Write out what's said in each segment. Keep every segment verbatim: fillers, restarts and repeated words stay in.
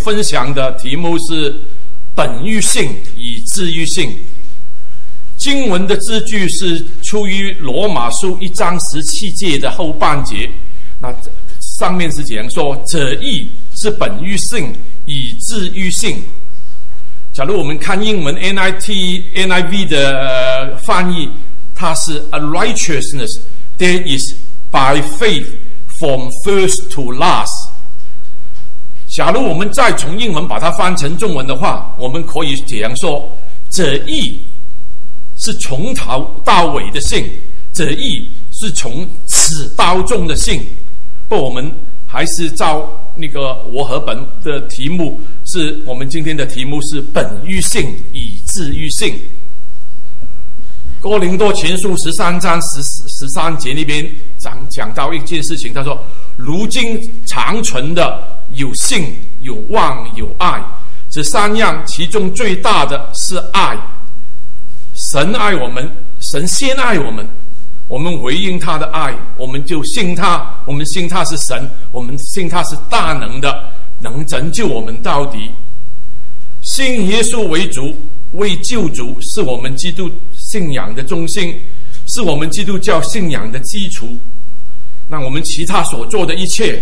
分享的题目是本域性与治愈性。经文的字句是出于罗马书一章十七节的后半节，那上面是这样说：这义是本域性与治愈性。假如我们看英文 N I T N I V 的、呃、翻译，它是 a righteousness that is by faith from first to last。假如我们再从英文把它翻成中文的话，我们可以这样说：这义是从头到尾的性，这义是从始到终的性。不，我们还是照那个和合本的题目，是我们今天的题目是本域性与治愈性。哥林多前书十三章十十三节那边讲讲到一件事情，他说：如今长存的有信、有望、有爱，这三样其中最大的是爱。神爱我们，神先爱我们，我们回应他的爱，我们就信他，我们信他是神，我们信他是大能的，能拯救我们到底。信耶稣为主、为救主，是我们基督信仰的中心，是我们基督教信仰的基础。那我们其他所做的一切，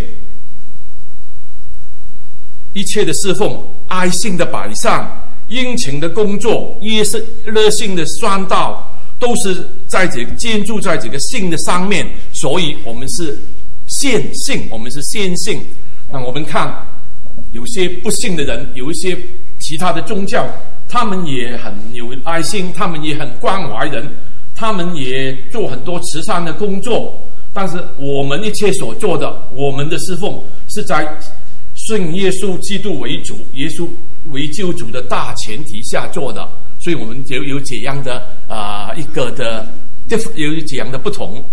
一切的侍奉、爱心的摆上、殷勤的工作、热心的宣道，都是在这个建筑在这个信的上面。所以我们是先信，我们是先信。那我们看有些不信的人，有一些其他的宗教，他们也很有爱心，他们也很关怀人，他们也做很多慈善的工作。但是我们一切所做的，我们的侍奉是在信耶稣基督为主、耶稣为救主的大前提下做的，所以我们就有这样的啊、呃、一个的有这样的不同。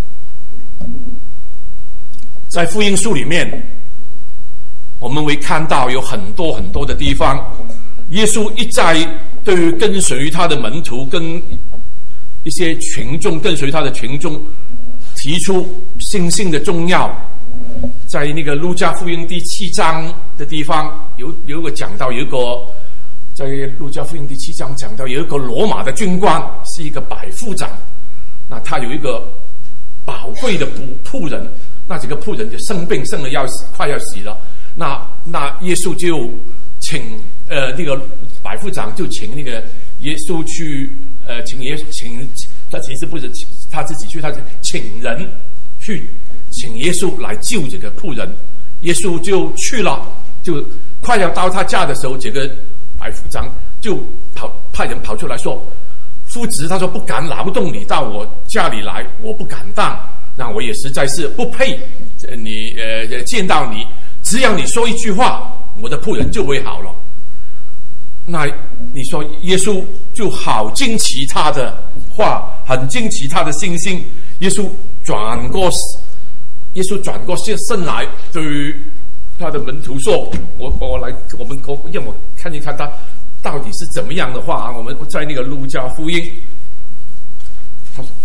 在福音书里面，我们会看到有很多很多的地方，耶稣一再对于跟随他的门徒跟一些群众跟随他的群众提出信心的重要。在那个路加福音第七章的地方，有有一个讲到，有一个在路加福音第七章讲到，有一个罗马的军官是一个百夫长，那他有一个宝贵的仆人，那这个仆人就生病，生了要死，快要死了。那那耶稣就请呃那个百夫长就请那个耶稣去呃请耶请他其实不是他自己去，他是请人去。请耶稣来救这个仆人，耶稣就去了，就快要到他家的时候，这个百夫长就跑派人跑出来说：夫子，他说不敢拿不动你到我家里来，我不敢当，那我也实在是不配你呃见到你，只要你说一句话，我的仆人就会好了。那你说耶稣就好惊奇他的话，很惊奇他的信心。耶稣转过耶稣转过身来，对于他的门徒说：“我我来，我们我让我看一看他到底是怎么样的话啊！”我们在那个路加福音，他说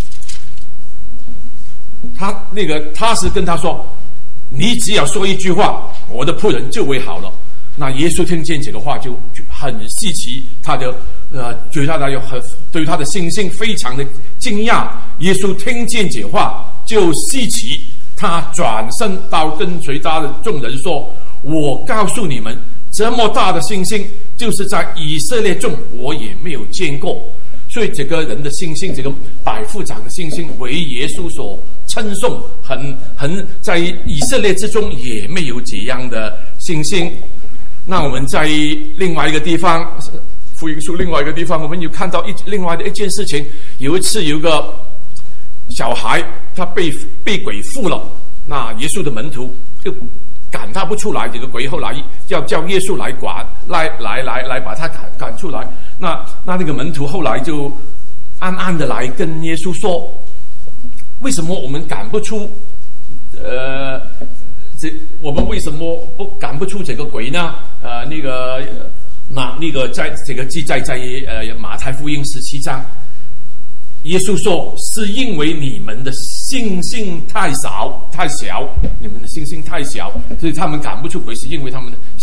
他那个他是跟他说：“你只要说一句话，我的仆人就会好了。”那耶稣听见这个话，就很稀奇，他的呃，觉得他有很对他的信心非常的惊讶。耶稣听见这话就稀奇。他转身到跟随他的众人说：“我告诉你们，这么大的信心，就是在以色列中我也没有见过。”所以这个人的信心，这个百夫长的信心，为耶稣所称颂，很很在以色列之中也没有这样的信心。那我们在另外一个地方，福音书另外一个地方，我们有看到一另外的一件事情。有一次有个小孩他被被鬼附了，那耶稣的门徒就赶他不出来，这个鬼后来要叫耶稣来管，来来来来把他赶赶出来。那那那个门徒后来就暗暗的来跟耶稣说：“为什么我们赶不出？呃，这我们为什么不赶不出这个鬼呢？”呃，那个马那个在这个记载在呃马太福音十七章。耶稣说：“是因为你们的信心太少太小，你们的信心太小，所以他们赶不出鬼，是因为他们的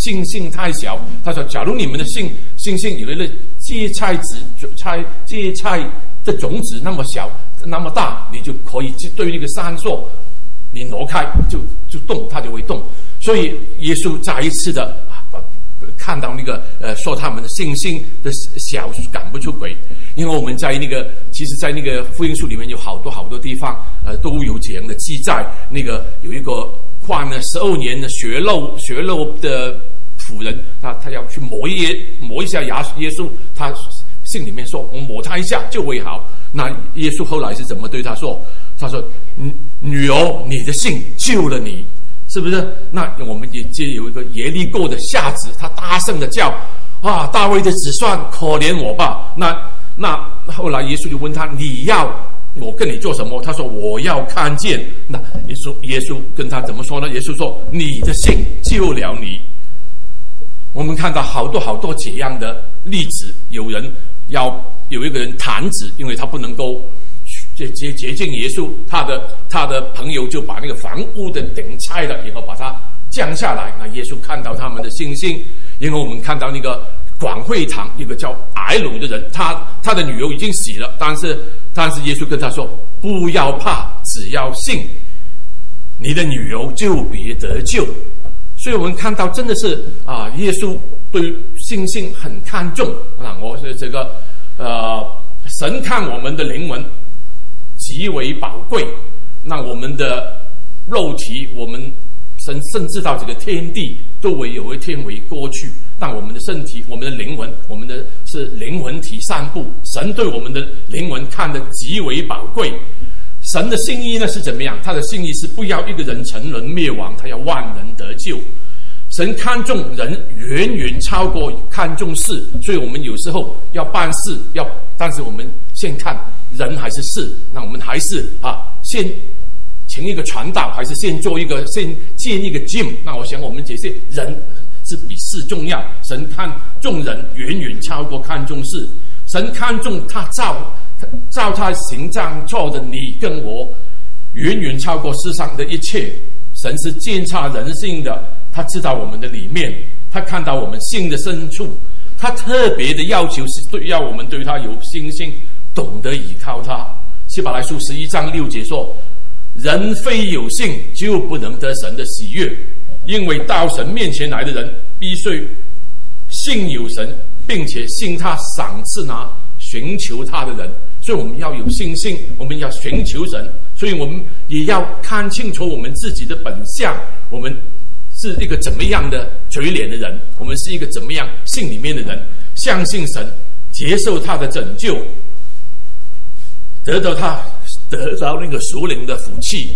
信心太小。他说，假如你们的信信心有了芥菜籽菜芥菜的种子那么小那么大，你就可以对那个山说，你挪开就就动，它就会动。所以耶稣再一次的看到那个呃说他们的信心的小赶不出鬼。因为我们在那个其实在那个福音书里面有好多好多地方呃都有这样的记载。那个有一个患了十二年的血漏血漏的妇人，那他要去抹耶抹一下牙耶稣，他信里面说我抹他一下就会好。那耶稣后来是怎么对他说？他说，女儿，你的信救了你，是不是？那我们也接有一个耶利哥的瞎子，他大声的叫啊，大卫的子孙，可怜我吧。那那后来耶稣就问他，你要我跟你做什么？他说，我要看见。那耶稣耶稣跟他怎么说呢？耶稣说，你的信救了你。我们看到好多好多这样的例子，有人要有一个人弹指，因为他不能够接接接近耶稣，他的他的朋友就把那个房屋的顶拆了，然后把它降下来。那耶稣看到他们的信心，因为我们看到那个广会堂一个叫埃鲁的人，他他的女儿已经死了，但是但是耶稣跟他说，不要怕，只要信，你的女儿就必得救。所以我们看到真的是啊，耶稣对信心很看重啊。我是这个呃，神看我们的灵魂极为宝贵。那我们的肉体，我们神甚至到这个天地都会有一天会过去，但我们的身体，我们的灵魂，我们的是灵魂体散步。神对我们的灵魂看得极为宝贵。神的心意呢是怎么样？他的心意是不要一个人沉沦灭亡，他要万人得救。神看重人远远超过看重事，所以我们有时候要办事，要但是我们先看人还是事。那我们还是啊，先请一个传道，还是先做一个先建一个 gym。那我想我们这些人是比事重要。神看重人远远超过看重事。神看重他造照他形象做的你跟我，远远超过世上的一切。神是监察人性的，他知道我们的里面，他看到我们心的深处，他特别的要求是对要我们对他有信心，懂得依靠他。希伯来书十一章六节说，人非有信就不能得神的喜悦，因为到神面前来的人必须信有神，并且信他赏赐拿寻求他的人。所以我们要有信心，我们要寻求神，所以我们也要看清楚我们自己的本相，我们是一个怎么样的嘴脸的人，我们是一个怎么样信里面的人，相信神，接受他的拯救，得到他得到那个属灵的福气。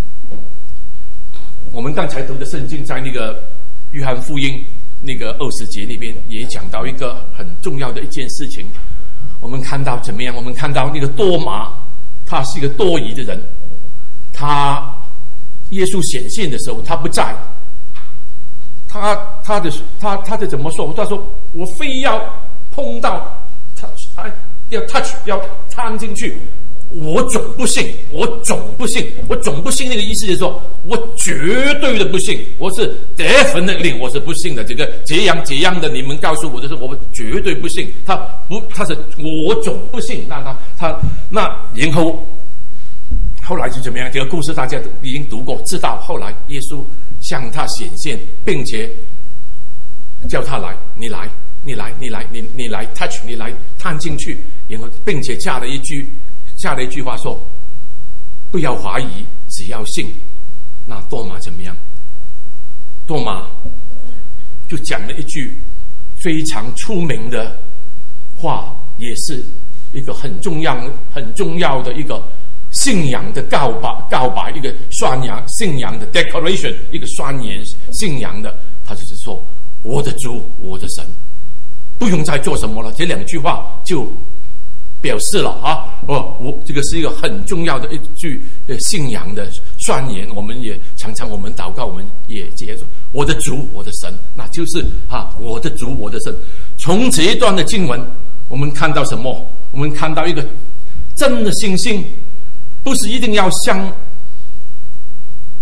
我们刚才读的圣经在那个约翰福音那个二十节那边也讲到一个很重要的一件事情。我们看到怎么样？我们看到那个多马，他是一个多疑的人。他耶稣显现的时候，他不在。他他的他他的怎么说？他说：“我非要碰到他，哎，要 touch， 要探进去。我总不信，我总不信，我总不信。那个意思就是说，我绝对的不信，我是 definitely 我是不信的。这个这样这样的，你们告诉我的是，我绝对不信。他不，他是我总不信。那他他那然后后来是怎么样？这个故事大家已经读过，知道后来耶稣向他显现，并且叫他来，你来，你来，你来，你你来 touch， 你来探进去，然后并且加了一句。下了一句话说：“不要怀疑，只要信。”那多马怎么样？多马就讲了一句非常出名的话，也是一个很重要、很重要的一个信仰的告白，告白一个宣扬信仰的 declaration， 一个宣言信仰的。他就是说：“我的主，我的神，不用再做什么了。”这两句话就表示了啊，哦，我这个是一个很重要的一句信仰的宣言。我们也常常我们祷告，我们也接着我的主，我的神，那就是啊，我的主，我的神。从这一段的经文，我们看到什么？我们看到一个真的信心，不是一定要像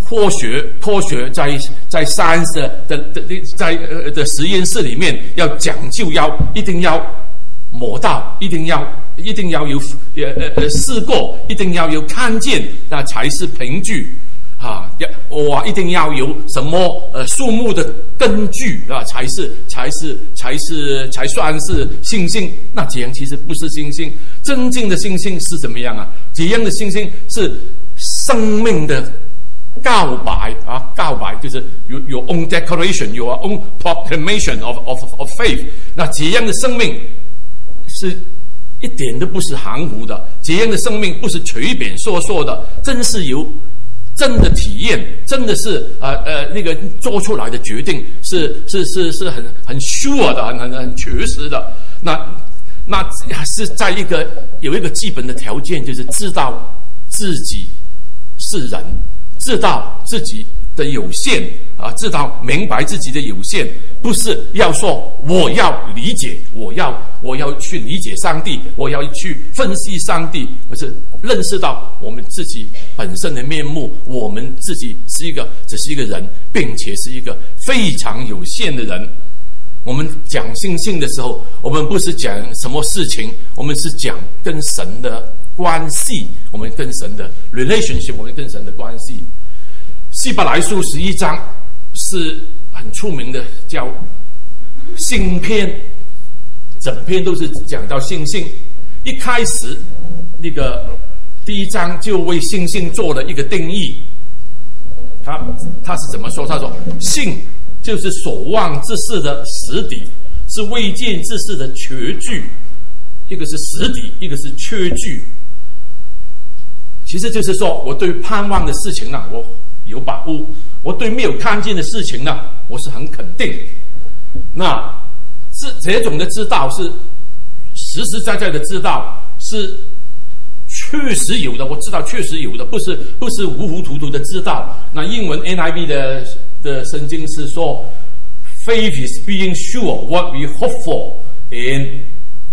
科学科学在在 science 的的的在呃的实验室里面要讲究，要一定要摸到，一定要一定要有呃呃呃试过，一定要有看见，那才是凭据啊！要哇，一定要有什么呃数目的根据啊，才是才是才是才算是信心。那这样其实不是信心，真正的信心是怎么样啊？这样的信心是生命的告白啊，告白就是 your your own declaration, your own proclamation of of of faith。那这样的生命是一点都不是含糊的，这样的生命不是随便说说的，真是有真的体验，真的是呃呃那个做出来的决定是是是是很很 sure 的，很很很确实的。那那是在一个有一个基本的条件，就是知道自己是人，知道自己的有限啊，知道明白自己的有限，不是要说我要理解，我要我要去理解上帝，我要去分析上帝，而是认识到我们自己本身的面目，我们自己是一个只是一个人，并且是一个非常有限的人。我们讲信心的时候，我们不是讲什么事情，我们是讲跟神的关系，我们跟神的 relationship， 我们跟神的关系。希伯来书十一章是很出名的，叫信篇，整篇都是讲到信心。一开始那个第一章就为信心做了一个定义，他他是怎么说？他说信就是所望之事的实底，是未见之事的确据。一个是实底，一个是确据。其实就是说，我对盼望的事情呢，我有把握；我对没有看见的事情呢，我是很肯定。那这这种的知道是实实在在的知道，是确实有的。我知道确实有的，不是不是糊糊涂涂的知道。那英文 N I V 的的圣经是说 ，Faith is being sure what we hope for and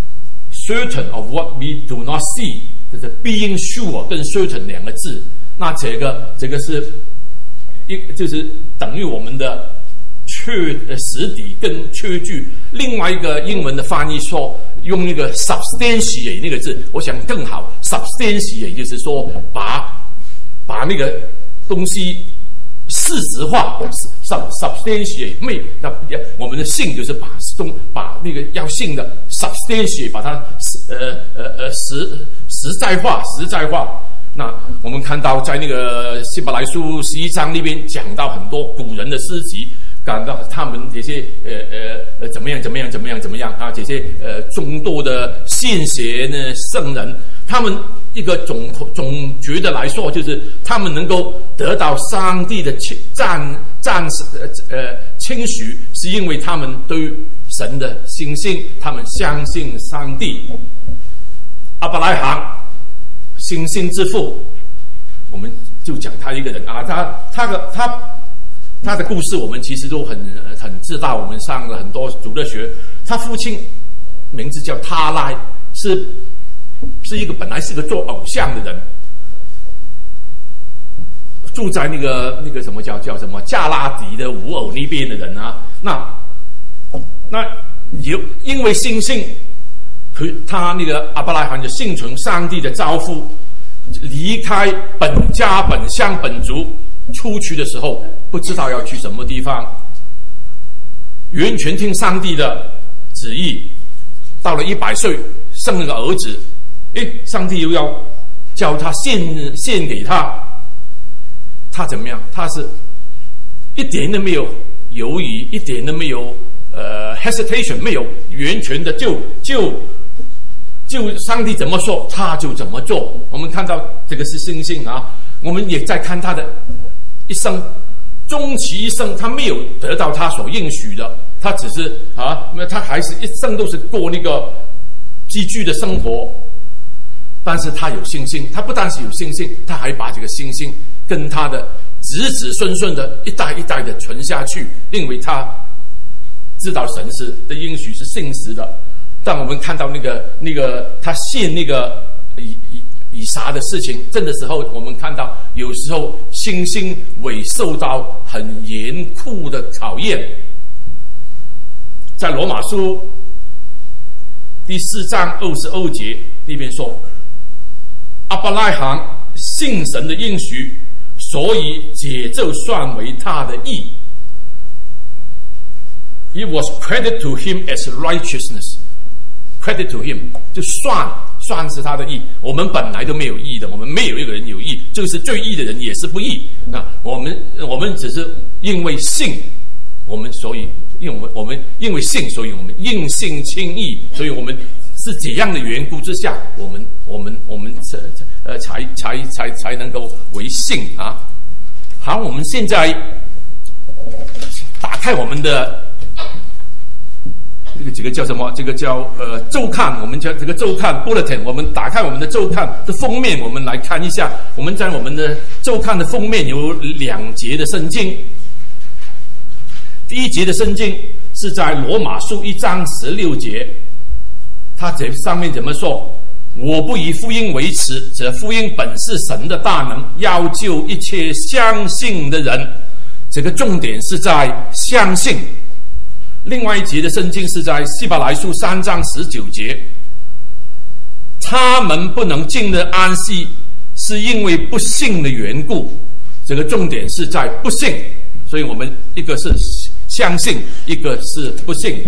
certain of what we do not see。就是 being sure 跟 certain 两个字，那这个这个是一就是等于我们的确实底跟确据。另外一个英文的翻译说用那个 substantiate 那个字，我想更好。substantiate 就是说把把那个东西事实化 ，sub substantiate 没那我们的信就是把东把那个要信的 substantiate 把它呃呃呃实实在化，实在化。那我们看到在那个希伯来书十一章那边讲到很多古人的诗集，讲到他们这些呃呃呃怎么样怎么样怎么样怎么样啊，这些呃众多的献血呢圣人，他们一个总总觉得来说，就是他们能够得到上帝的赞赞呃称许，是因为他们对神的信心，他们相信上帝。亚伯拉罕信心之父，我们就讲他一个人啊，他他的他他的故事我们其实都很很知道，我们上了很多主日学。他父亲名字叫他拉，是是一个本来是个做偶像的人，住在那个那个什么叫叫什么加拉底的五偶那边的人啊。那那有因为信心。他那个亚伯拉罕就信从上帝的招呼，离开本家本乡本族，出去的时候不知道要去什么地方，完全听上帝的旨意。到了一百岁生了个儿子，诶，上帝又要叫他献献给他，他怎么样？他是一点都没有犹豫，一点都没有呃 hesitation， 没有完全的就就。就上帝怎么说他就怎么做。我们看到这个是信心啊，我们也在看他的一生，终其一生他没有得到他所应许的，他只是啊，他还是一生都是过那个寄居的生活。但是他有信心，他不但是有信心，他还把这个信心跟他的子子孙孙的一代一代的传下去，因为他知道神是的应许是信实的。当我们看到那个那个他献那个以以以撒的事情，这的时候，我们看到有时候信心会受到很严酷的考验。在罗马书第四章二十二节那边说，亚伯拉罕信神的应许，所以解就算为他的义。It was credited to him as righteousness. Credit to him 就算算是他的义。我们本来都没有义的，我们没有一个人有义，就是最义的人也是不义。那我们我们只是因为信，我们所以因为我们因为信，所以我们因信称义，所以我们是这样的缘故之下，我们我们我们呃才才才才能够为信啊。好，我们现在打开我们的。这个这个叫什么？这个叫呃周刊，我们叫这个周刊 bulletin。我们打开我们的周刊的封面，我们来看一下。我们在我们的周刊的封面有两节的圣经。第一节的圣经是在罗马书一章十六节，它这上面怎么说？我不以福音为耻，这福音本是神的大能，要救一切相信的人。这个重点是在相信。另外一节的圣经是在希伯来书三章十九节，他们不能进入安息，是因为不信的缘故。这个重点是在不信，所以我们一个是相信，一个是不信。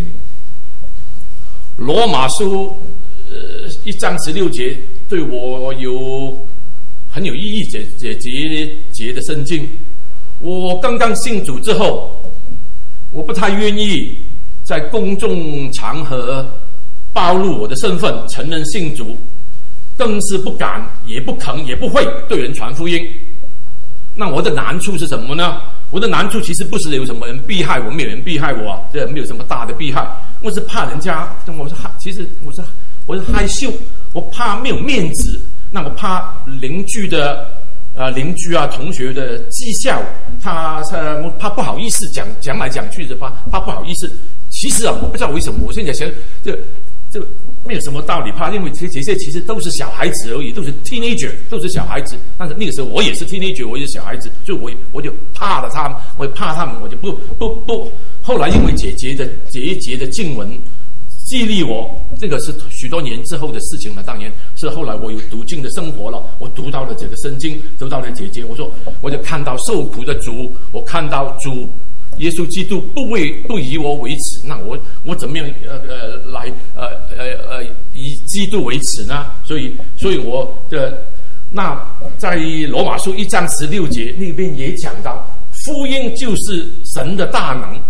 罗马书呃一章十六节对我有很有意义，这这节节的圣经。我刚刚信主之后，我不太愿意在公众场合暴露我的身份，承认信主，更是不敢、也不肯、也不会对人传福音。那我的难处是什么呢？我的难处其实不是有什么人逼害我，没有人逼害我啊，这没有什么大的逼害。我是怕人家，我是害，其实我是我是害羞，我怕没有面子，那我怕邻居的。呃，邻居啊，同学的讥笑，他他怕不好意思讲讲来讲去的，怕怕不好意思。其实啊，我不知道为什么，我现在想，这这没有什么道理怕，因为这这些其实都是小孩子而已，都是 teenager， 都是小孩子。但是那个时候我也是 teenager， 我也是小孩子，所以我我就怕了他们，我也怕他们，我就不不不。后来因为姐姐的这一节的经文。激励我，这个是许多年之后的事情了。当然是后来我有读经的生活了，我读到了这个圣经，读到了姐姐，我说我就看到受苦的主，我看到主耶稣基督不为不以我为耻，那我我怎么样呃呃来呃呃呃以基督为耻呢？所以所以我的那在罗马书一章十六节那边也讲到，福音就是神的大能。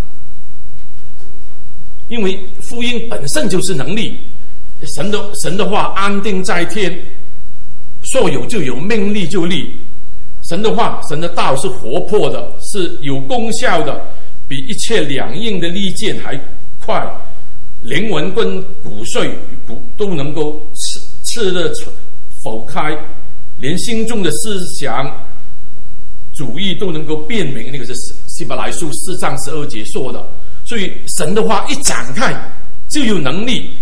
因为福音本身就是能力，神的神的话安定在天，说有就有，命立就立。神的话，神的道是活泼的，是有功效的，比一切两刃的利剑还快，灵魂跟骨髓骨都能够刺刺的剖开，连心中的思想主意都能够辨明。那个是希伯来书四章十二节说的。所以神的话一展开就有能力，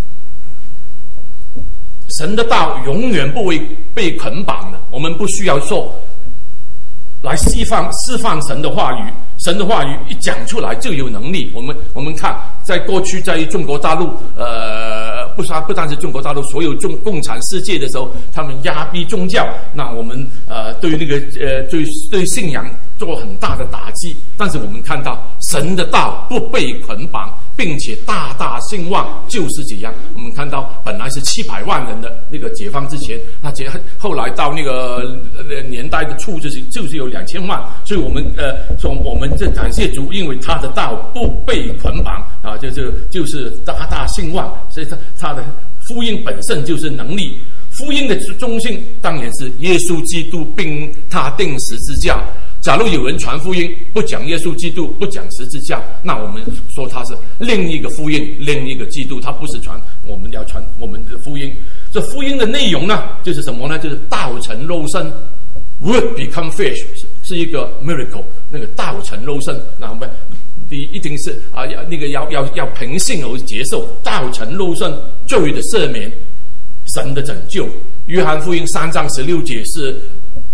神的道永远不会被捆绑的。我们不需要说来释放释放神的话语，神的话语一讲出来就有能力。我们我们看，在过去在中国大陆，呃，不是不单是中国大陆，所有中共产世界的时候，他们压逼宗教，那我们呃对那个呃对对信仰做很大的打击。但是我们看到神的道不被捆绑，并且大大兴旺，就是这样。我们看到本来是七百万人的那个解放之前，那解后来到那个年代的初就是就是有两千万。所以我们呃说我们这感谢主，因为他的道不被捆绑啊，就是就是大大兴旺。所以他他的福音本身就是能力。福音的中心当然是耶稣基督，并他钉十字架。假如有人传福音不讲耶稣基督，不讲十字架，那我们说他是另一个福音，另一个基督，他不是传我们要传我们的福音。这福音的内容呢，就是什么呢？就是道成肉身 ，Word become flesh， 是一个 miracle。那个道成肉身，那我们第一定是啊，要那个要要要凭信而接受道成肉身，罪的赦免，神的拯救。约翰福音三章十六节是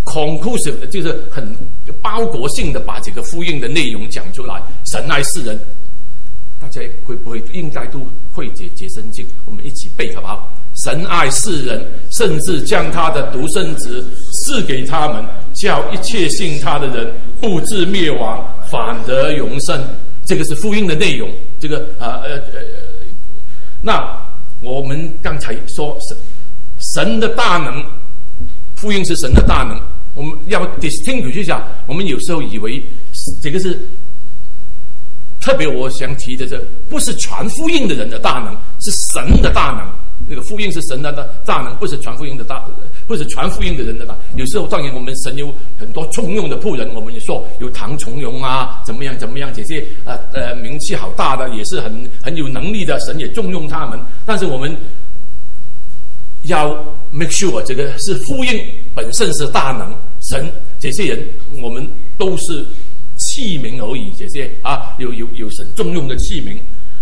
conclusive， 就是很包裹性的把这个福音的内容讲出来。神爱世人，大家会不会应该都会解解圣经？我们一起背好不好？神爱世人，甚至将他的独生子赐给他们，叫一切信他的人不至灭亡，反得永生。这个是福音的内容。这个啊呃呃，那我们刚才说神神的大能，福音是神的大能。我们要 distinguish 一下，我们有时候以为这个是特别，我想提的，这不是传福音的人的大能，是神的大能。那个福音是神的大能，不是传福音的大，不是传福音的人的大。有时候当然我们神有很多重用的仆人，我们也说有唐崇荣啊，怎么样怎么样，这些呃呃名气好大的，也是很很有能力的，神也重用他们。但是我们要 make sure 这个是福音本身是大能，神这些人我们都是器皿而已，这些啊有有有神重用的器皿。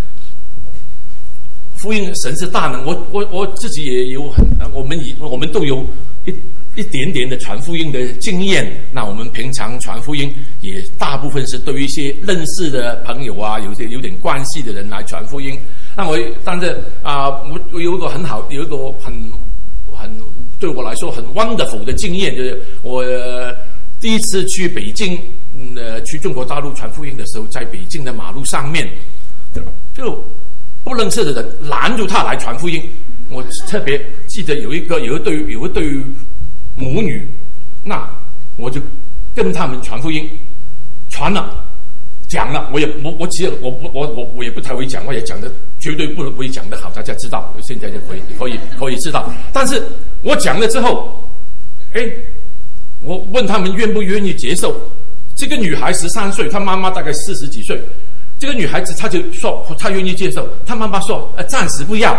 福音神是大能，我我我自己也有很，我们以我们都有一一点点的传福音的经验。那我们平常传福音也大部分是对于一些认识的朋友啊，有些有点关系的人来传福音。那我但是啊、呃，我我有一个很好，有一个很很对我来说很 wonderful 的经验，就是我、呃、第一次去北京，嗯、呃，去中国大陆传福音的时候，在北京的马路上面就不认识的人拦住他来传福音。我特别记得有一个有一对有一对母女，那我就跟他们传福音，传了讲了，我也我我其实我我我我我也不太会讲，我也讲的绝对不会讲得好，大家知道，现在就可以可以可以知道。但是我讲了之后，哎，我问他们愿不愿意接受。这个女孩十三岁，她妈妈大概四十几岁。这个女孩子她就说她愿意接受，她妈妈说呃暂时不要。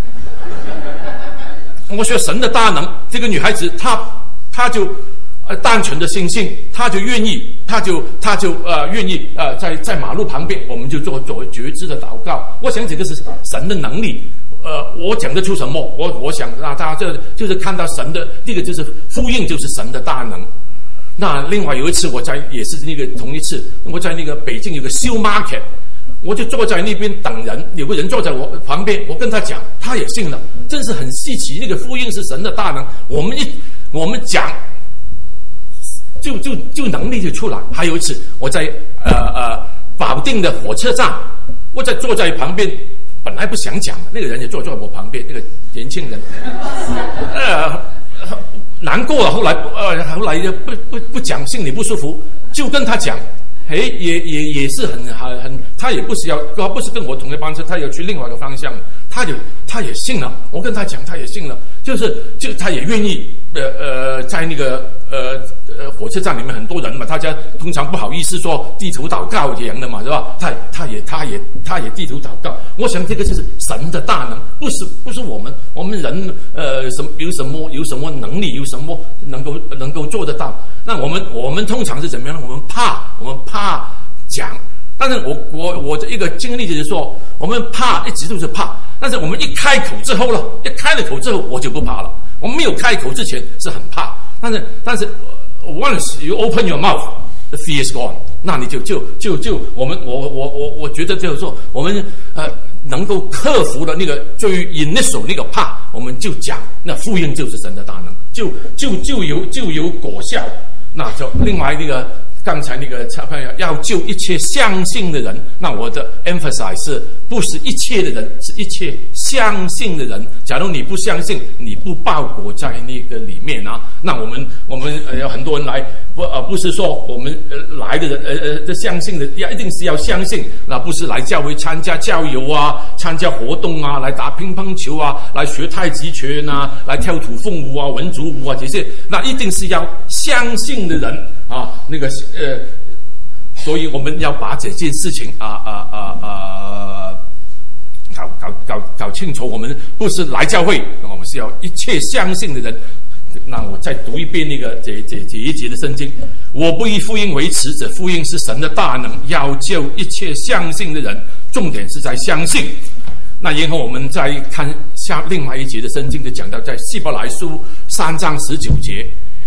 我说神的大能，这个女孩子她她就呃单纯的心性，她就愿意，她就她就呃愿意呃在在马路旁边，我们就做做觉知的祷告。我想这个是神的能力。呃，我讲得出什么？我我想啊，大家这就是看到神的第一个就是福音，就是神的大能。那另外有一次，我在也是那个同一次，我在那个北京有个修 market， 我就坐在那边等人，有个人坐在我旁边，我跟他讲，他也信了，真是很稀奇。那个福音是神的大能，我们一我们讲，就就就能力就出来。还有一次，我在呃呃保定的火车站，我在坐在旁边。本来不想讲，那个人也坐在我旁边，那个年轻人，呃，难过了。后来，呃，后来就不不不讲，心里不舒服，就跟他讲，哎，也也也是很很很，他也不是要，他不是跟我同一班车，他要去另外一个方向，他就他也信了。我跟他讲，他也信了，就是就他也愿意，呃呃，在那个呃呃火车站里面很多人嘛，大家通常不好意思说低头祷告这样的嘛，是吧？他他也他也他也低头祷告。我想这个就是神的大能，不是不是我们我们人呃什么有什么有什么能力，有什么能够能够做得到？那我们我们通常是怎么样？我们怕我们怕讲。但是我我我的一个经历就是说，我们怕一直都是怕，但是我们一开口之后了，一开了口之后我就不怕了。我们没有开口之前是很怕，但是但是 once you open your mouth, the fear is gone。那你就就就就我们我我我我觉得就是说，我们呃能够克服了那个最 initial 那个怕，我们就讲那福音就是神的大能，就就就有就有果效。那就另外那个。刚才那个要救一切相信的人，那我的 emphasize 是不是一切的人，是一切相信的人。假如你不相信，你不包裹在那个里面啊，那我们我们呃有很多人来，不呃不是说我们呃来的人呃呃相信的，要一定是要相信，那不是来教会参加教友啊，参加活动啊，来打乒乓球啊，来学太极拳啊，来跳土凤舞啊、文族舞啊这些，那一定是要相信的人。啊，那个呃，所以我们要把这件事情啊啊啊啊搞搞搞搞清楚。我们不是来教会，我们是要一切相信的人。那我再读一遍那个这这这一节的圣经：我不以福音为耻，这福音是神的大能，要救一切相信的人。重点是在相信。那然后我们再看下另外一节的圣经，就讲到在希伯来书三章十九节。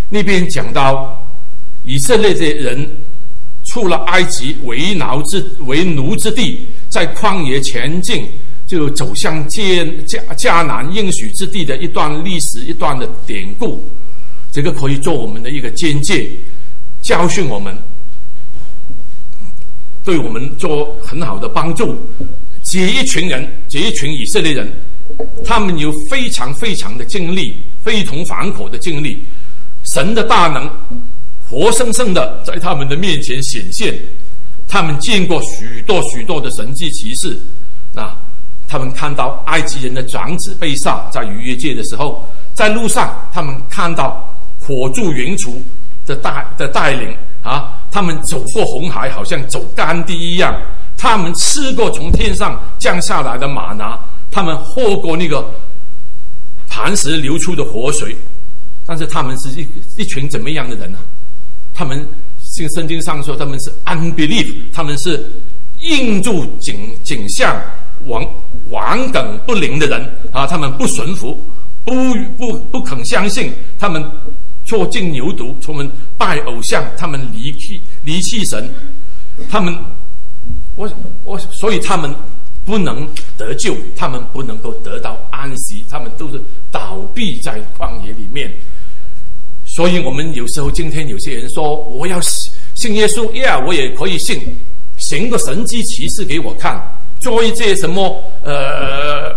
那边讲到以色列的人出了埃及为奴之为奴之地，在旷野前进，就走向迦迦迦南应许之地的一段历史，一段的典故。这个可以做我们的一个见解，教训我们，对我们做很好的帮助。这一群人，这一群以色列人，他们有非常非常的经历，非同凡响的经历，神的大能活生生的在他们的面前显现，他们见过许多许多的神迹奇事。那他们看到埃及人的长子被杀，在逾越节的时候，在路上他们看到火柱云柱的带的带领啊，他们走过红海，好像走干地一样。他们吃过从天上降下来的玛拿，他们喝过那个磐石流出的活水。但是他们是一一群怎么样的人呢？他们圣经上说他们是 unbelief， 他们是应住景景象顽顽梗不灵的人啊，他们不顺服，不不不肯相信，他们做尽牛犊，他们拜偶像，他们离弃离弃神，他们我我所以他们不能得救，他们不能够得到安息，他们都是倒闭在旷野里面。所以我们有时候今天有些人说我要信耶稣，呀，我也可以信，行个神迹奇事给我看，做一些什么呃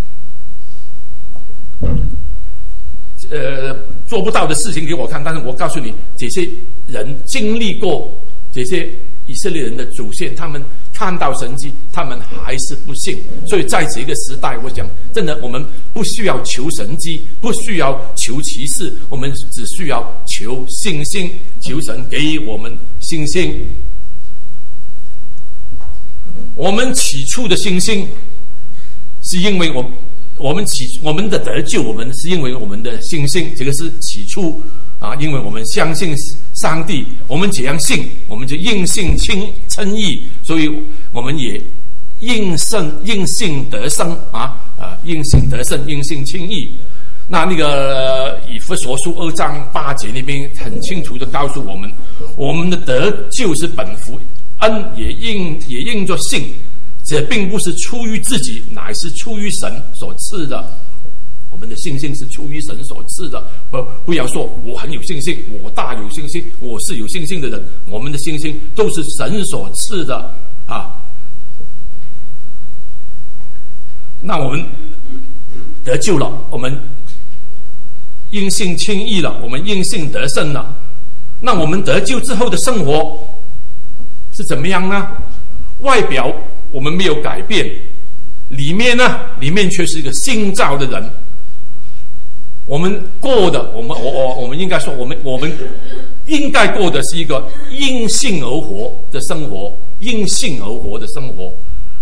呃做不到的事情给我看。但是我告诉你，这些人经历过，这些以色列人的祖先，他们看到神迹，他们还是不信。所以在这个时代，我想真的我们不需要求神迹，不需要求奇事，我们只需要求信心，求神给我们信心。我们起初的信心是因为我我们起我们的得救，我们是因为我们的信心，这个是起初啊，因为我们相信上帝，我们怎样信，我们就应信称称义，所以我们也应信应信得生啊啊，应信得胜，应信称义。那那个以弗所书二章八节那边很清楚的告诉我们，我们的得救是本乎恩，也应也应作信，这并不是出于自己，乃是出于神所赐的。我们的信心是出于神所赐的，不不要说我很有信心，我大有信心，我是有信心的人。我们的信心都是神所赐的啊。那我们得救了，我们因信称义了，我们因信得胜了。那我们得救之后的生活是怎么样呢？外表我们没有改变，里面呢，里面却是一个新造的人。我们过的，我们我我我们应该说，我们我们应该过的是一个因信而活的生活，因信而活的生活。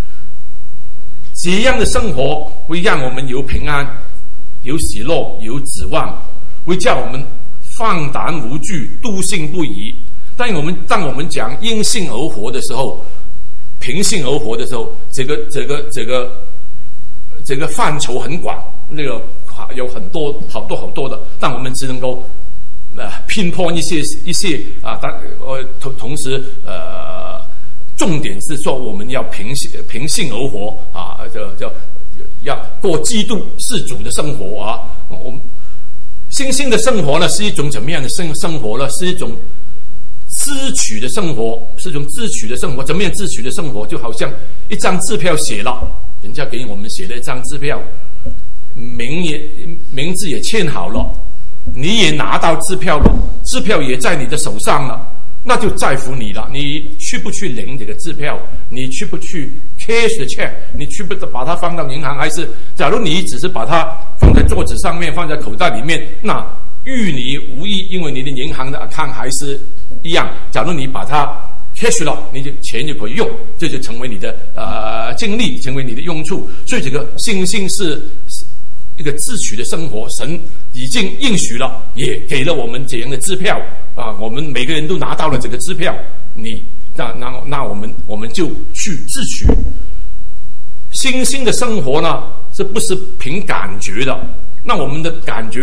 这样的生活会让我们有平安，有喜乐，有指望，会叫我们放胆无惧，笃信不疑。但我们当我们讲因信而活的时候，凭信而活的时候，这个这个这个这个范畴很广，那个有很多好多好多的，但我们只能够呃拼破一些一些啊，但呃同同时呃重点是说我们要凭信凭信而活啊，叫叫要过基督世主的生活啊。我们新兴的生活呢是一种怎么样的生生活呢？是一种支取的生活，是一种支取的生活。怎么样支取的生活？就好像一张支票写了，人家给我们写了一张支票，名也名字也签好了，你也拿到支票了，支票也在你的手上了，那就在乎你了。你去不去领这个支票？你去不去 cash the check？ 你去不把它放到银行？还是假如你只是把它放在桌子上面，放在口袋里面，那与你无益，因为你的银行的 account 还是一样。假如你把它 cash 了，你就钱就可以用，这就成为你的呃精力，成为你的用处。所以这个信心是一个自取的生活，神已经应许了，也给了我们这样的支票啊，我们每个人都拿到了这个支票，你那那那我们我们就去自取。新兴的生活呢，是不是凭感觉的？那我们的感觉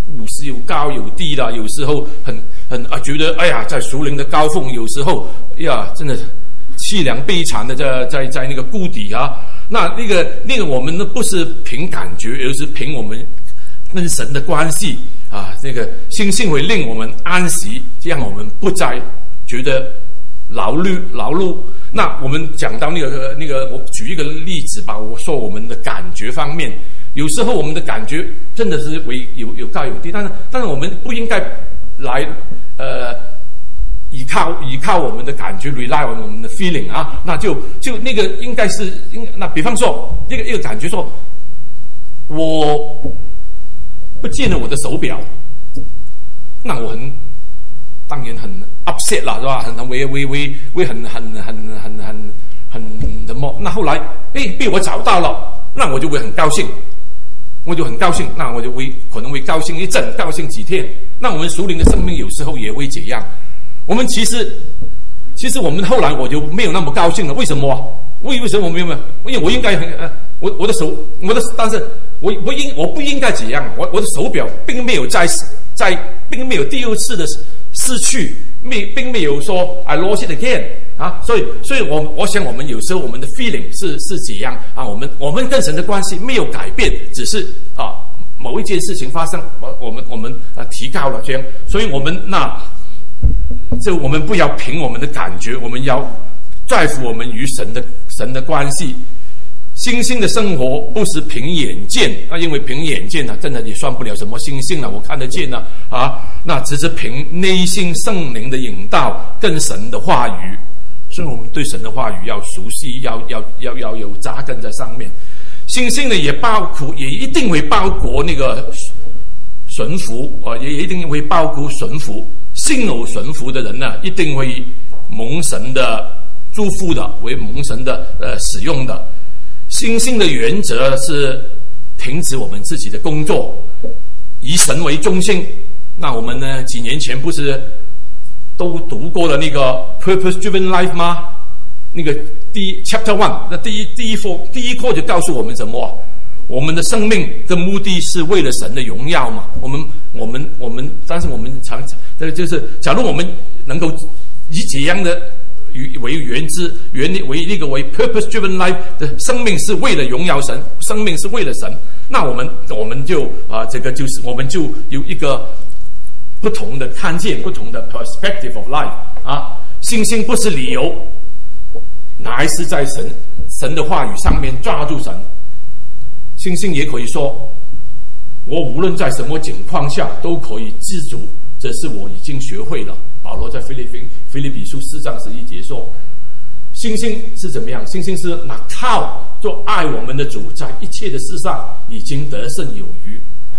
有时有高有低啦，有时候很很啊觉得哎呀在属灵的高峰，有时候呀真的凄凉悲惨的在在在那个谷底啊。那那个那个我们呢不是凭感觉，而是凭我们跟神的关系啊。这个星星会令我们安息，让我们不再觉得劳碌劳碌。那我们讲到那个那个，我举一个例子吧。我说我们的感觉方面，有时候我们的感觉真的是为有有高有低，但是但是我们不应该来呃依靠依靠我们的感觉 ，rely on 我们的 feeling 啊。那就就那个应该是应那比方说一个一个感觉说，我不见了我的手表，那我很。当然很 upset 啦，是吧？很很为为为为很很很很很很什么？那后来，哎，被我找到了，那我就会很高兴，我就很高兴，那我就会可能会高兴一阵，高兴几天。那我们属灵的生命有时候也会这样。我们其实，其实我们后来我就没有那么高兴了。为什么？为为什么我没有？因为我应该很呃，我我的手，我的，但是我我应我不应该这样。我我的手表并没有在在，并没有第二次的。失去，没并没有说 I lost it again 啊，所以，所以我我想我们有时候我们的 feeling 是是这样啊，我们我们跟神的关系没有改变，只是啊某一件事情发生，我我们我们啊提高了这样，所以我们那就我们不要凭我们的感觉，我们要在乎我们与神的神的关系。星星的生活不是凭眼见啊，因为凭眼见呢，真的也算不了什么星星了。我看得见呢啊，那只是凭内心圣灵的引导跟神的话语，所以我们对神的话语要熟悉，要要要要有扎根在上面。星星呢，也包括，也一定会包括那个顺服啊，也一定会包括顺服。信偶顺服的人呢，一定会蒙神的祝福的，为蒙神的呃使用的。星星的原则是停止我们自己的工作，以神为中心。那我们呢，几年前不是都读过了那个 Purpose-Driven Life 吗？那个第一 Chapter One， 那第一第一课第一课就告诉我们什么？我们的生命的目的是为了神的荣耀嘛。我们我们我们，但是我们常这就是，假如我们能够以这样的为原之原为那个为 purpose-driven life 的生命是为了荣耀神，生命是为了神，那我们我们就啊，这个就是我们就有一个不同的看见，不同的 perspective of life 啊。星星不是理由，还是在神神的话语上面抓住神。星星也可以说，我无论在什么情况下都可以知足，这是我已经学会了。保罗在腓立比腓立比书四章十一节说，星星是怎么样？星星是那靠做爱我们的主，在一切的事上已经得胜有余。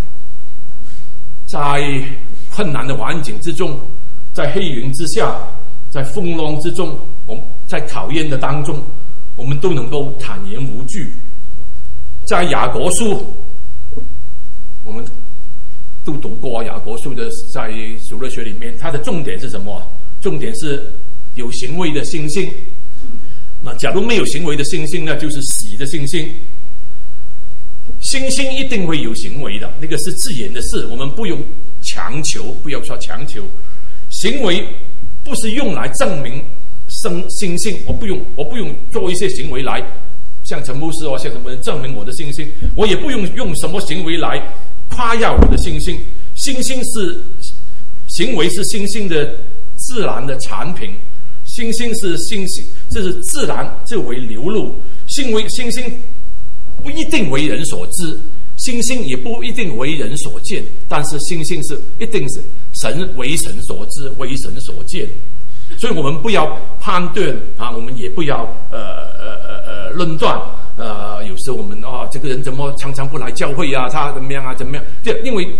在困难的环境之中，在黑云之下，在风浪之中，我们在考验的当中，我们都能够坦然无惧。在雅各书，我们都读过雅各书的，在主日学里面，它的重点是什么？重点是有行为的星星。那假如没有行为的星星呢，就是死的星星。星星一定会有行为的，那个是自然的事，我们不用强求，不要说强求。行为不是用来证明生星星，我不用，我不用做一些行为来。像陈牧师哦，像什么人证明我的信心，我也不用用什么行为来夸耀我的信心。信心是行为，是信心的自然的产品。信心是信心，这是自然就为流露。信为信心不一定为人所知，信心也不一定为人所见，但是信心是一定是神为神所知，为神所见。所以我们不要判断啊，我们也不要呃呃呃呃论断。呃，有时候我们啊、哦，这个人怎么常常不来教会啊？他怎么样啊？怎么样？对，因为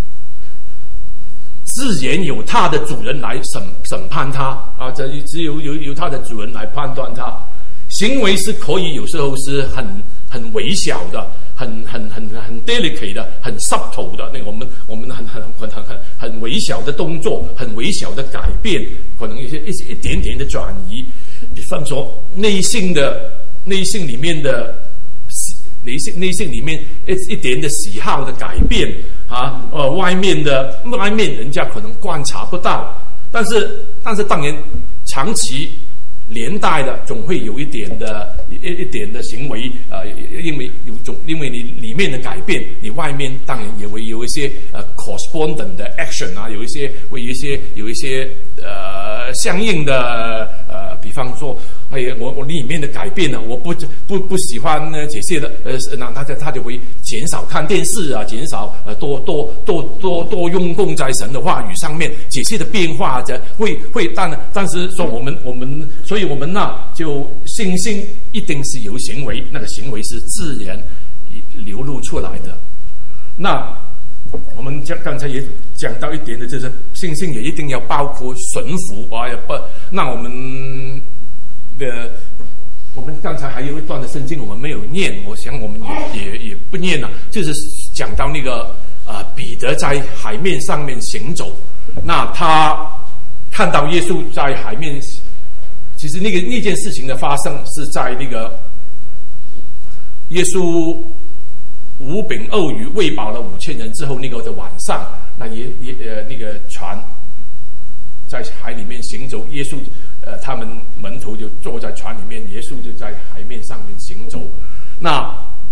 自然有他的主人来审审判他啊，这只有有有他的主人来判断他。行为是可以有时候是很很微小的，很很很很 delicate 的，很 subtle 的。那个我们我们很很很很很很微小的动作，很微小的改变，可能一些一些一点点的转移。比方说内心的内心里面的内性内性里面一一点的喜好的改变啊，呃，外面的外面人家可能观察不到，但是但是当然长期连带的总会有一点的一一点的行为，呃，因为有种因为你里面的改变，你外面当然也会有一些呃 correspondent 的 action 啊，有一些会有一些有一些呃相应的呃，比方说，哎呀，我我里面的改变呢，我不不不喜欢呢这些的，呃，那他就他就会减少看电视啊，减少呃多多多多多用功在神的话语上面，这些的变化的会会，但但是说我们我们所以我们呢就信心一定是有行为，那个行为是自然流露出来的。那我们讲刚才也讲到一点的，就是信心也一定要包括顺服啊，不，那我们的我们刚才还有一段的圣经我们没有念，我想我们也也也不念了，就是讲到那个啊、呃、彼得在海面上面行走，那他看到耶稣在海面，其实那个那件事情的发生是在那个耶稣五饼二鱼喂饱了五千人之后，那个的晚上，那也也呃那个船在海里面行走，耶稣呃他们门徒就坐在船里面，耶稣就在海面上面行走。那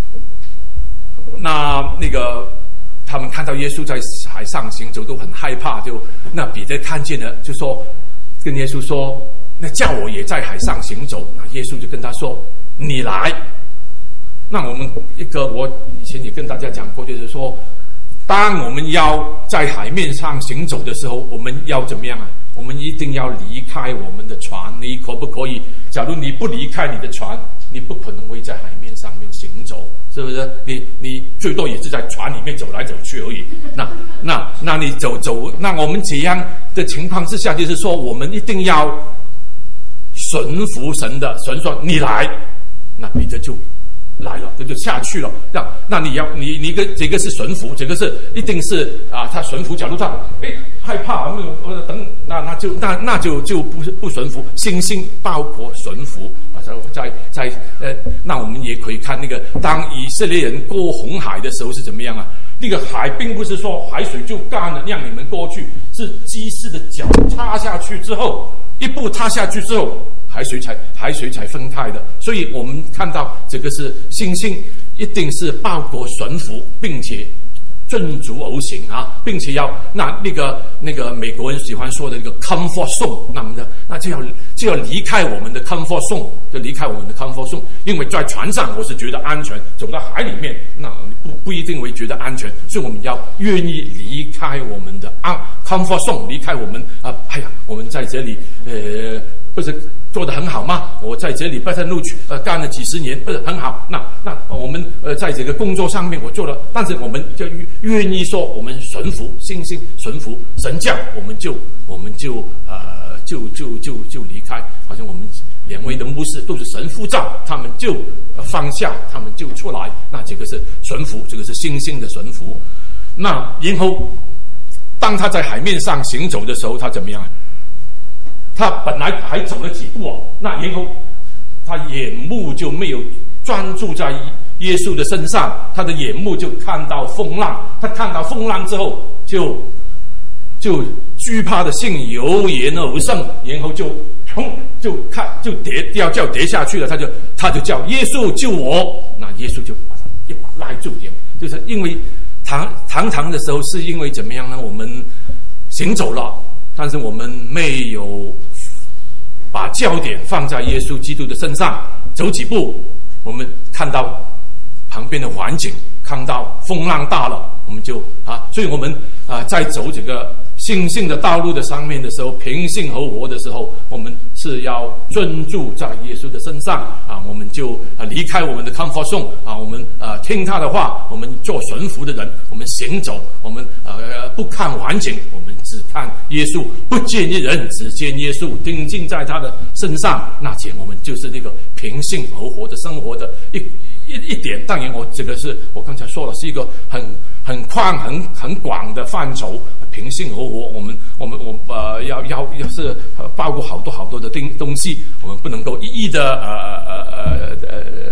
那那个他们看到耶稣在海上行走都很害怕，就那彼得看见了，就说跟耶稣说，那叫我也在海上行走。那耶稣就跟他说，你来。那我们一个我以前也跟大家讲过，就是说当我们要在海面上行走的时候，我们要怎么样啊？我们一定要离开我们的船，你可不可以？假如你不离开你的船，你不可能会在海面上面行走，是不是？你你最多也是在船里面走来走去而已。那那那你走走，那我们怎样的情况之下，就是说我们一定要顺服神的，神说你来，那彼得就来了，这就下去了。那那你要你你一个这个是顺服，这个是一定是啊，他顺服。假如他哎害怕，呃等那那就那那就就不不顺服。信心包括顺服啊，在在呃，那我们也可以看那个，当以色列人过红海的时候是怎么样啊？那个海并不是说海水就干了让你们过去，是基士的脚踏下去之后，一步踏下去之后。海水才海水才分开的，所以我们看到这个是信心，一定是包括顺服，并且遵足而行啊，并且要那那个那个美国人喜欢说的那个 comfort zone， 那么的那就要就要离开我们的 comfort zone， 就离开我们的 comfort zone， 因为在船上我是觉得安全，走到海里面那不不一定会觉得安全，所以我们要愿意离开我们的啊 comfort zone， 离开我们啊，哎呀，我们在这里呃不是做得很好吗？我在这里拜登路区呃干了几十年，不是很好。那那我们呃在这个工作上面我做了，但是我们就愿意说我们顺服，信心顺服神教，我们就我们就呃就就就就离开。好像我们两位的牧师都是神呼召，他们就放下，他们就出来。那这个是顺服，这个是信心的顺服。那然后当他在海面上行走的时候，他怎么样？他本来还走了几步哦，那然后他眼目就没有专注在耶稣的身上，他的眼目就看到风浪，他看到风浪之后就就惧怕的心油然而生，然后就砰就看就跌要叫跌下去了，他就他就叫耶稣救我，那耶稣就把他一把拉住点，就是因为堂堂堂的时候是因为怎么样呢？我们行走了，但是我们没有把焦点放在耶稣基督的身上，走几步，我们看到旁边的环境，看到风浪大了，我们就啊，所以我们啊在走这个信心的道路的上面的时候，平信合活的时候，我们是要专注在耶稣的身上啊，我们就啊离开我们的 comfort zone 啊，我们啊听他的话，我们做顺服的人，我们行走，我们呃不看环境，我们只看耶稣，不见一人，只见耶稣，定睛在他的身上，那这我们就是这个平信合活的生活的一一一点。当然，我这个是我刚才说了，是一个很很宽、很很广的范畴。平信合活，我们我们我呃要要要是包括好多好多的东东西，我们不能够一一的呃呃呃呃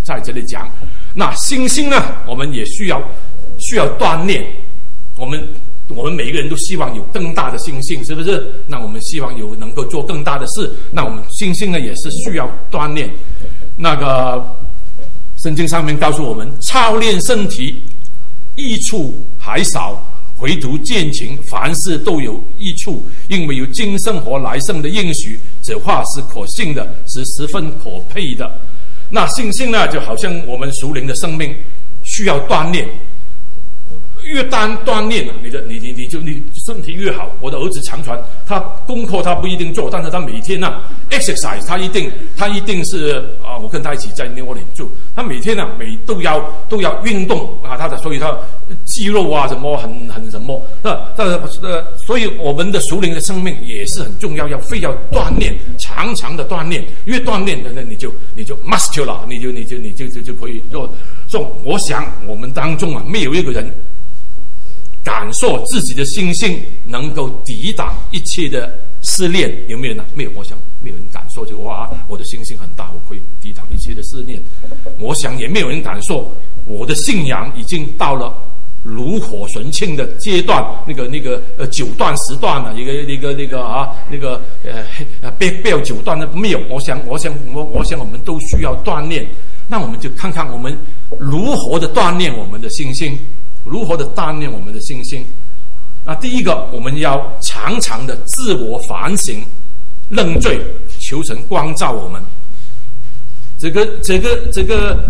在这里讲。那信心呢，我们也需要需要锻炼。我们我们每一个人都希望有更大的信心，是不是？那我们希望有能够做更大的事，那我们信心呢也是需要锻炼。那个圣经上面告诉我们，操练身体益处还少，唯独践行凡事都有益处，因为有今生和来生的应许，这话是可信的，是十分可佩的。那信心呢，就好像我们属灵的生命需要锻炼，越锻锻炼，你的你你你就你身体越好。我的儿子常传，他功课他不一定做，但是他每天呢、啊、exercise， 他一定他一定是啊，我跟他一起在纽约住，他每天呢、啊、每都要都要运动啊，他的所以他肌肉啊什么很很什么，那呃呃，所以我们的属灵的生命也是很重要，要非要锻炼，常常的锻炼，越锻炼的呢你就你就 master 了，你就你就你就就就可以做。所以我想我们当中啊，没有一个人感受自己的心性能够抵挡一切的试炼，有没有呢？没有，我想没有人感受就哇，我的心性很大，我可以抵挡一切的试炼。我想也没有人感受我的信仰已经到了炉火纯青的阶段，那个那个呃九段十段了，一个一个那个啊那个呃呃别别有九段的没有。我想我想我我想我们都需要锻炼。那我们就看看我们如何的锻炼我们的信心。如何的锻炼我们的信心？那第一个，我们要常常的自我反省、认罪，求神光照我们。这个、这个、这个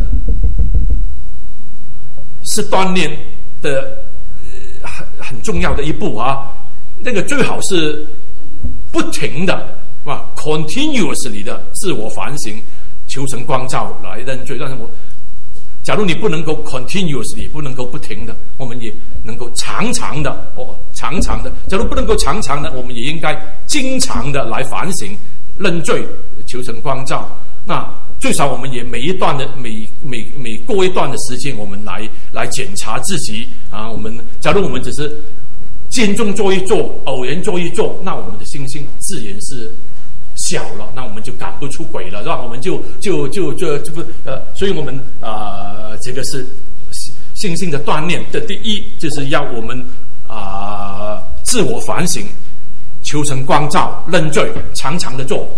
是锻炼的、呃、很很重要的一步啊。那个最好是不停的啊 ，continuously 的自我反省，求神光照来认罪。但是我。假如你不能够 continuously， 不能够不停的，我们也能够常常的哦，常常的。假如不能够常常的，我们也应该经常的来反省、认罪、求神光照。那最少我们也每一段的每每每过一段的时间，我们来来检查自己啊。我们假如我们只是间中做一做，偶然做一做，那我们的信心自然是小了，那我们就赶不出轨了，是吧？我们就就就就就不呃，所以我们啊、呃，这个是信心的锻炼的第一，就是要我们啊、呃、自我反省，求神光照，认罪，常常的做。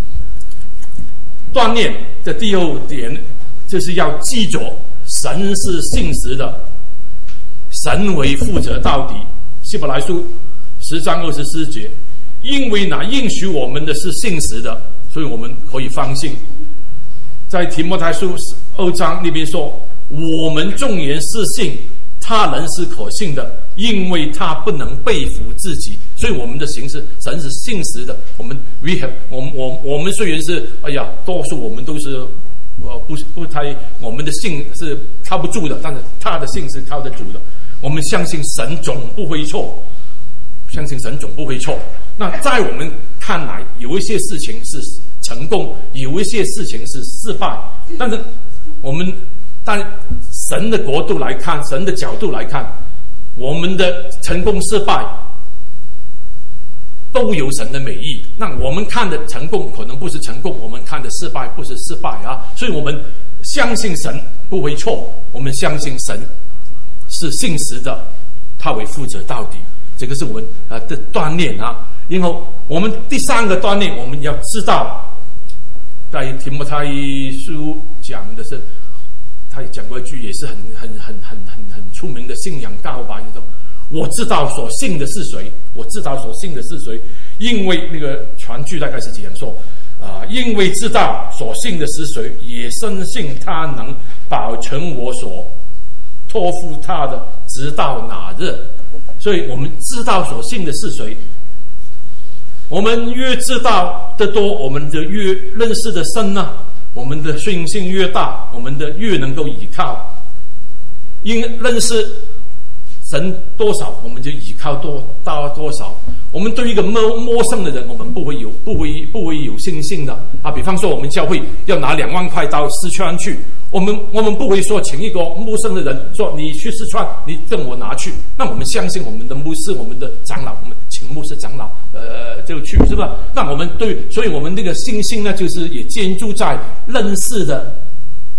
锻炼的第二点就是要记着，神是信实的，神为负责到底。希伯来书十章二十四节。因为那应许我们的是信实的，所以我们可以放心。在提摩太书二章那边说，我们纵然是信，他人是可信的，因为他不能背负自己。所以我们的行事，神是信实的。我们 we have 我们我我们虽然是哎呀，多数我们都是呃不不太，我们的信是靠不住的，但是他的信是靠得住的。我们相信神总不会错，相信神总不会错。那在我们看来，有一些事情是成功，有一些事情是失败。但是我们但神的国度来看，神的角度来看，我们的成功失败都有神的美意。那我们看的成功可能不是成功，我们看的失败不是失败啊。所以我们相信神不会错，我们相信神是信实的，他会负责到底。这个是我们啊的锻炼啊。然后我们第三个锻炼，我们要知道，在提摩太书讲的是，他讲过一句也是很很很很很很出名的信仰告白，就是说我知道所信的是谁，我知道所信的是谁，因为那个传句大概是这样说啊、呃，因为知道所信的是谁，也深信他能保存我所托付他的，直到那日。所以我们知道所信的是谁。我们越知道的多，我们的越认识的深呢、啊，我们的信心越大，我们的越能够依靠。因认识神多少，我们就依靠多到多少。我们对一个陌陌生的人，我们不会有不会不会有信心的啊。比方说，我们教会要拿两万块到四川去，我们我们不会说请一个陌生的人说你去四川，你跟我拿去。那我们相信我们的牧师、我们的长老，我们请牧师长老呃就去，是吧？那我们对，所以我们那个信心呢，就是也建筑在认识的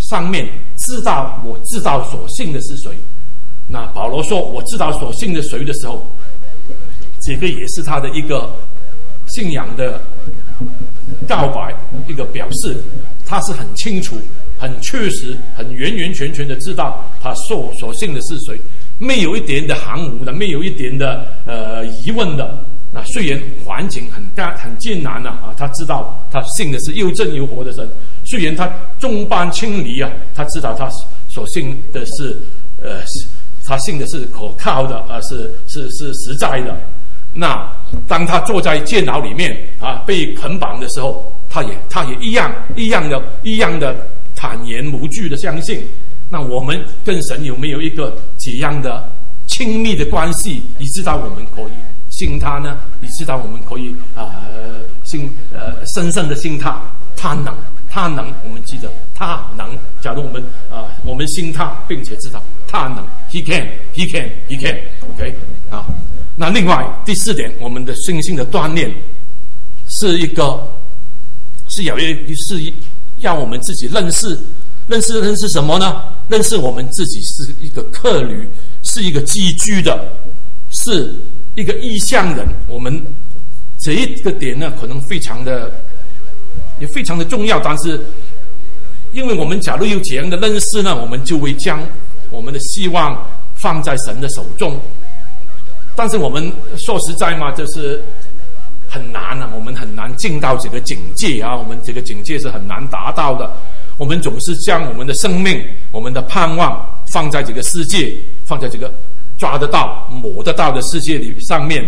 上面知道我知道所信的是谁。那保罗说我知道所信的谁的时候，这个也是他的一个信仰的告白，一个表示，他是很清楚、很确实、很完完全全的知道他所所信的是谁，没有一点的含糊的，没有一点的呃疑问的。那虽然环境很干很艰难啊，啊，他知道他信的是又正又活的神。虽然他众般亲离啊，他知道他所信的是呃，他信的是可靠的啊，是是是实在的。那当他坐在监牢里面啊，被捆绑的时候，他也他也一样一样的一样的坦然无惧的相信。那我们跟神有没有一个怎样的亲密的关系，以致到我们可以信他呢？以致到我们可以啊、呃、信呃深深的信他，他能他能，我们记得他能。假如我们啊、呃、我们信他，并且知道他能 ，He can He can He can，OK、okay? 啊。那另外第四点，我们的信心的锻炼是一个是有一是要我们自己认识认识认识什么呢？认识我们自己是一个客旅，是一个寄居的，是一个异乡人。我们这一个点呢，可能非常的也非常的重要，但是因为我们假如有这样的认识呢，我们就会将我们的希望放在神的手中。但是我们说实在嘛，就是很难啊，我们很难进到这个境界啊，我们这个境界是很难达到的。我们总是将我们的生命、我们的盼望放在这个世界，放在这个抓得到、摸得到的世界里上面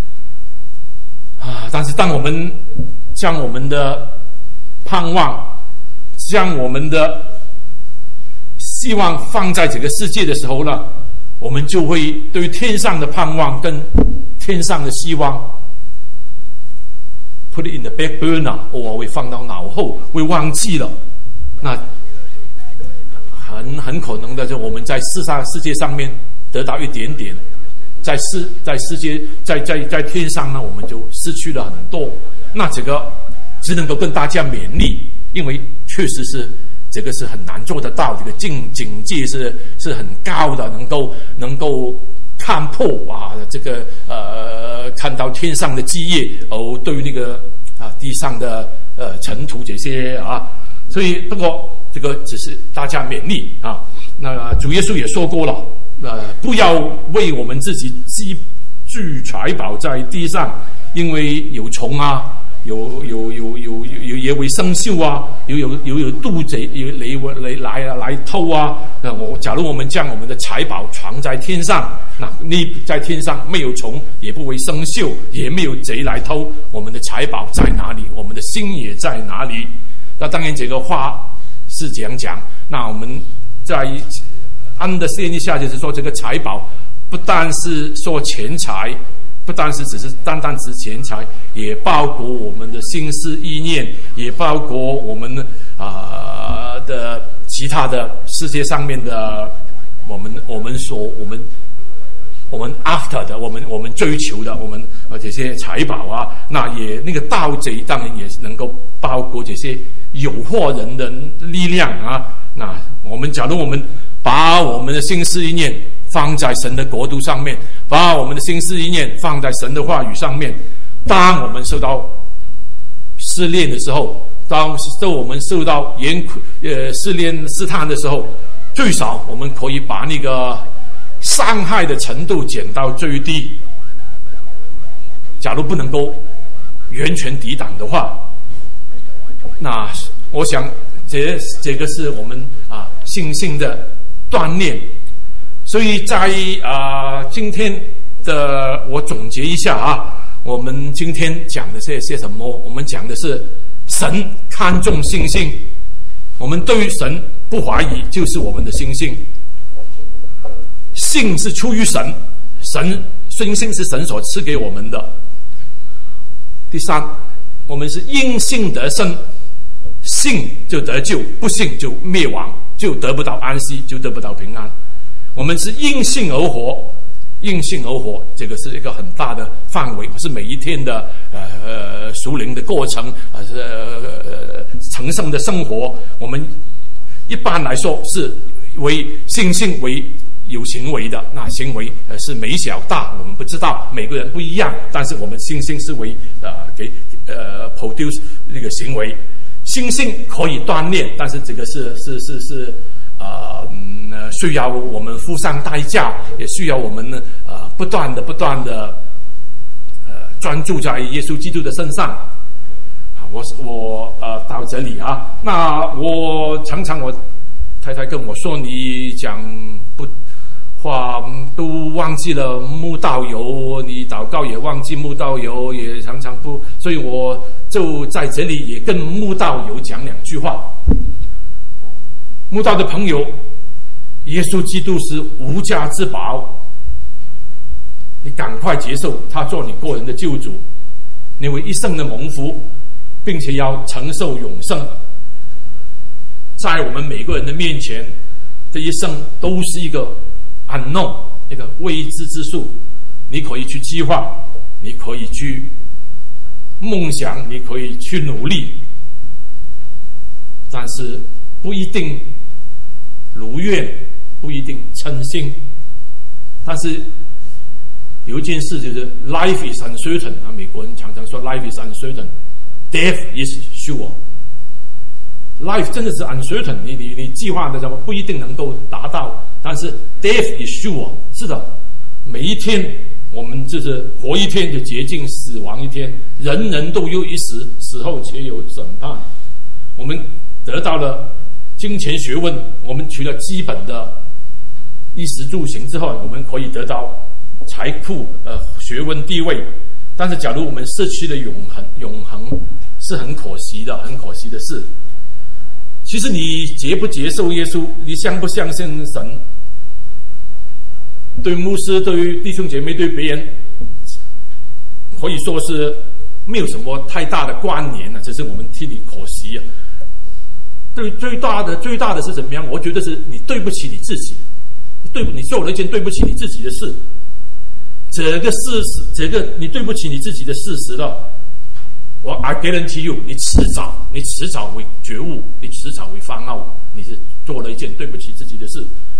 啊。但是当我们将我们的盼望、将我们的希望放在这个世界的时候呢，我们就会对天上的盼望跟天上的希望 put it in the back burner， 我会放到脑后，会忘记了。那很很可能的，就我们在世上世界上面得到一点点，在世在世界在在在天上呢，我们就失去了很多。那这个只能够跟大家勉励，因为确实是这个是很难做得到，这个境境界是是很高的，能够能够看破啊，这个呃看到天上的基业，哦，对于那个啊地上的呃尘土这些啊。所以，不过这个只是大家勉励啊。那主耶稣也说过了，呃，不要为我们自己积聚财宝在地上，因为有虫啊，有有有有有也会生锈啊，有有有有盗贼有雷雷来来偷啊。那我假如我们将我们的财宝藏在天上，那你在天上没有虫，也不会生锈，也没有贼来偷，我们的财宝在哪里？我们的心也在哪里？那当然，这个话是这样讲。那我们再understand一下，就是说，这个财宝不单是说钱财，不单是只是单单指钱财，也包括我们的心思意念，也包括我们啊、呃、的其他的世界上面的我们我们所我们。我们 after 的，我们我们追求的，我们呃这些财宝啊，那也那个盗贼当然也能够包括这些诱惑人的力量啊。那我们假如我们把我们的心思意念放在神的国度上面，把我们的心思意念放在神的话语上面，当我们受到试炼的时候，当我们受到严呃试炼试探的时候，最少我们可以把那个伤害的程度减到最低。假如不能够完全抵挡的话，那我想这这个是我们啊信心的锻炼。所以在啊今天的我总结一下啊，我们今天讲的是些什么？我们讲的是神看重信心，我们对于神不怀疑，就是我们的信心。信是出于神，神信心是神所赐给我们的。第三，我们是因信得生，信就得救，不信就灭亡，就得不到安息，就得不到平安。我们是因信而活，因信而活，这个是一个很大的范围，是每一天的呃属灵的过程，呃是呃成圣的生活。我们一般来说是为信心为有行为的，那行为呃是美小大，我们不知道，每个人不一样，但是我们信心是为呃给呃 produce 这个行为。信心可以锻炼，但是这个是是是是呃、嗯、需要我们付上代价，也需要我们呢呃不断的不断的呃专注在耶稣基督的身上。我我呃到这里啊，那我常常我太太跟我说，你讲不话都忘记了慕道友，你祷告也忘记慕道友，也常常不，所以我就在这里也跟慕道友讲两句话。慕道的朋友，耶稣基督是无价之宝，你赶快接受他做你个人的救主，你会一生的蒙福，并且要承受永生。在我们每个人的面前，这一生都是一个unknown，一个未知之数，你可以去计划，你可以去梦想，你可以去努力，但是不一定如愿，不一定称心。但是有一件事就是 life is uncertain 啊，美国人常常说 life is uncertain， death is sure。Life 真的是 uncertain， 你你你计划的什么不一定能够达到，但是 death is sure， 是的，每一天我们就是活一天就接近死亡一天，人人都有一死，死后且有审判。我们得到了金钱学问，我们除了基本的衣食住行之后，我们可以得到财富、呃学问、地位，但是假如我们失去了永恒，永恒是很可惜的，很可惜的事。其实你接不接受耶稣，你相不相信神，对牧师、对于弟兄姐妹、对别人，可以说是没有什么太大的关联啊，只是我们替你可惜啊。对，最大的最大的是怎么样？我觉得是你对不起你自己，对你做了一件对不起你自己的事。这个事实，这个你对不起你自己的事实了。我 I guarantee you， 你迟早，你迟早会觉悟，你迟早会发怒，你是做了一件对不起自己的事。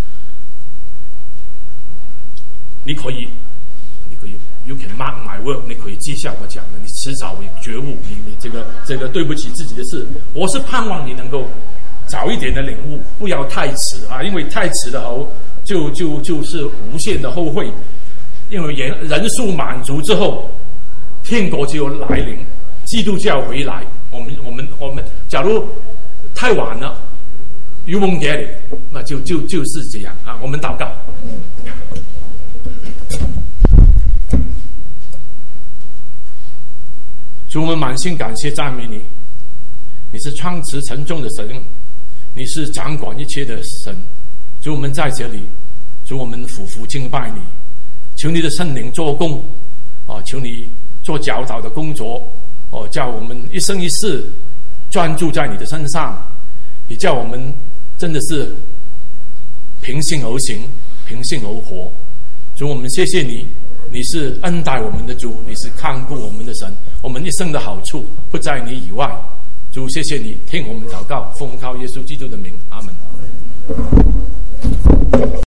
你可以，你可以 ，you can mark my word， 你可以记下我讲的，你迟早会觉悟，你你这个这个对不起自己的事。我是盼望你能够早一点的领悟，不要太迟啊，因为太迟了后就就就是无限的后悔，因为人人数满足之后，天国就来临。基督教回来，我们我们我们，假如太晚了 ，you won't get it， 那就就就是这样啊。我们祷告，主，我们满心感谢赞美你，你是创始成终的神，你是掌管一切的神。主，我们在这里，主，我们俯伏敬拜你，求你的圣灵做工啊，求你做教导的工作。哦，叫我们一生一世专注在你的身上，也叫我们真的是平心而行，平心而活。主，我们谢谢你，你是恩待我们的主，你是看顾我们的神，我们一生的好处不在你以外。主，谢谢你听我们祷告，奉靠耶稣基督的名，阿门。